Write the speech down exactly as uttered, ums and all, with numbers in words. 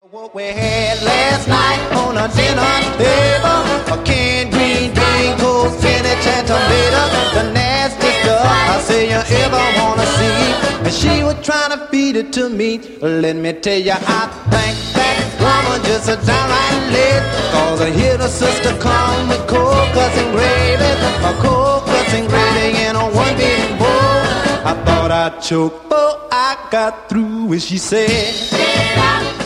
What we had last night on a dinner table, a canned green bean, cold spinach and tomato, the nasty stuff I say you ever wanna see. And she was trying to feed it to me. Let me tell you, I think that woman just a downright lit. Cause I hear the sister come with cold cuts and gravy, a cold cuts and gravy in a one big bowl. I thought I'd choke, but I got through, and she said,